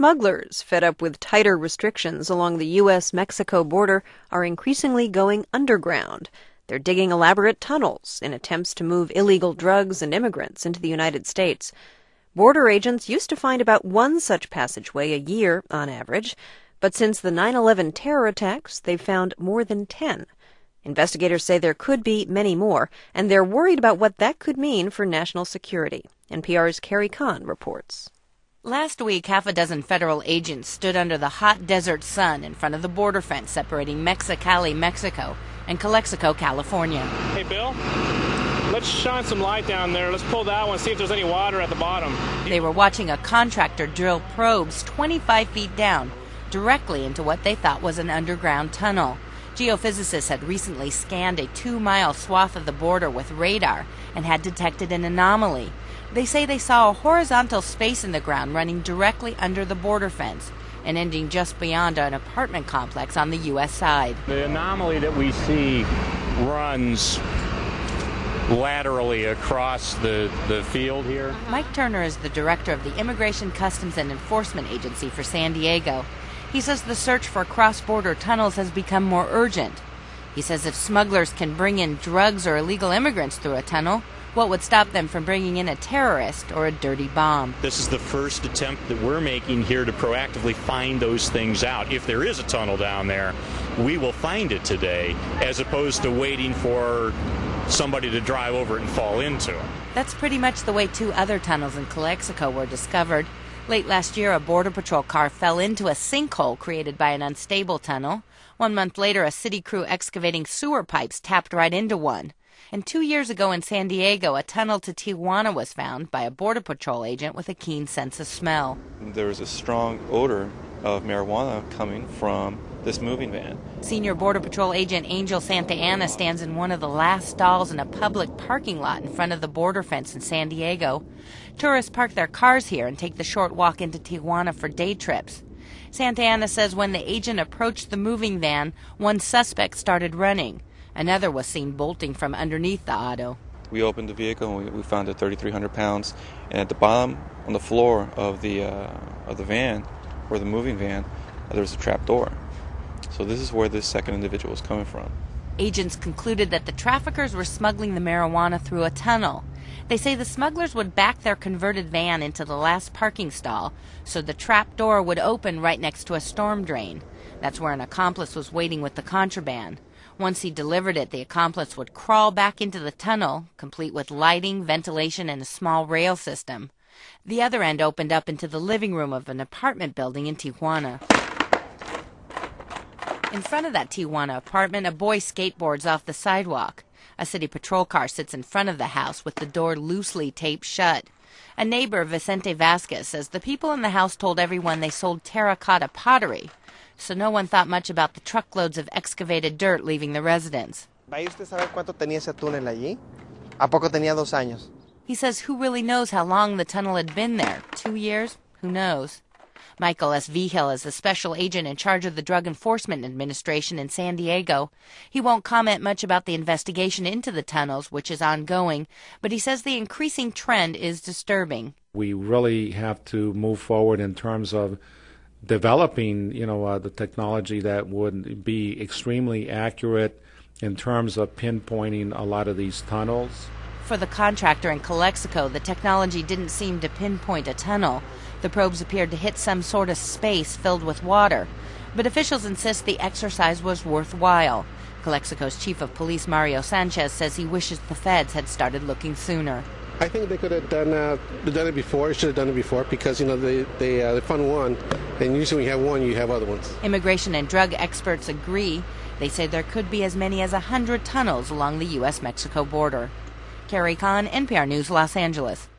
Smugglers, fed up with tighter restrictions along the U.S.-Mexico border, are increasingly going underground. They're digging elaborate tunnels in attempts to move illegal drugs and immigrants into the United States. Border agents used to find about one such passageway a year on average, but since the 9/11 terror attacks, they've found more than 10. Investigators say there could be many more, and they're worried about what that could mean for national security. NPR's Carrie Kahn reports. Last week, half a dozen federal agents stood under the hot desert sun in front of the border fence separating Mexicali, Mexico, and Calexico, California. Hey, Bill, let's shine some light down there. Let's pull that one, see if there's any water at the bottom. They were watching a contractor drill probes 25 feet down, directly into what they thought was an underground tunnel. Geophysicists had recently scanned a 2-mile swath of the border with radar and had detected an anomaly. They say they saw a horizontal space in the ground running directly under the border fence and ending just beyond an apartment complex on the U.S. side. The anomaly that we see runs laterally across the field here. Mike Turner is the director of the Immigration Customs and Enforcement Agency for San Diego. He says the search for cross-border tunnels has become more urgent. He says if smugglers can bring in drugs or illegal immigrants through a tunnel, what would stop them from bringing in a terrorist or a dirty bomb? This is the first attempt that we're making here to proactively find those things out. If there is a tunnel down there, we will find it today, as opposed to waiting for somebody to drive over it and fall into it. That's pretty much the way 2 other tunnels in Calexico were discovered. Late last year, a Border Patrol car fell into a sinkhole created by an unstable tunnel. 1 month later, a city crew excavating sewer pipes tapped right into one. And 2 years ago in San Diego, a tunnel to Tijuana was found by a Border Patrol agent with a keen sense of smell. There was a strong odor of marijuana coming from this moving van. Senior Border Patrol agent Angel Santa Ana stands in one of the last stalls in a public parking lot in front of the border fence in San Diego. Tourists park their cars here and take the short walk into Tijuana for day trips. Santa Ana says when the agent approached the moving van, one suspect started running. Another was seen bolting from underneath the auto. We opened the vehicle and we found it 3,300 pounds. And at the bottom, on the floor of the van, or the moving van, there was a trap door. So this is where this second individual was coming from. Agents concluded that the traffickers were smuggling the marijuana through a tunnel. They say the smugglers would back their converted van into the last parking stall, so the trap door would open right next to a storm drain. That's where an accomplice was waiting with the contraband. Once he delivered it, the accomplice would crawl back into the tunnel, complete with lighting, ventilation, and a small rail system. The other end opened up into the living room of an apartment building in Tijuana. In front of that Tijuana apartment, a boy skateboards off the sidewalk. A city patrol car sits in front of the house with the door loosely taped shut. A neighbor, Vicente Vasquez, says the people in the house told everyone they sold terracotta pottery, so no one thought much about the truckloads of excavated dirt leaving the residence. ¿Vaya usted a saber cuánto tenía ese túnel allí? ¿A poco tenía 2 años? He says who really knows how long the tunnel had been there? 2 years? Who knows? Michael S. Vigil is the special agent in charge of the Drug Enforcement Administration in San Diego. He won't comment much about the investigation into the tunnels, which is ongoing, but he says the increasing trend is disturbing. We really have to move forward in terms of developing, the technology that would be extremely accurate in terms of pinpointing a lot of these tunnels. For the contractor in Calexico, the technology didn't seem to pinpoint a tunnel. The probes appeared to hit some sort of space filled with water. But officials insist the exercise was worthwhile. Calexico's chief of police, Mario Sanchez, says he wishes the feds had started looking sooner. I think they could have done it before. Should have done it before because they fund one, and usually when you have one, you have other ones. Immigration and drug experts agree. They say there could be as many as 100 tunnels along the U.S.-Mexico border. Carrie Kahn, NPR News, Los Angeles.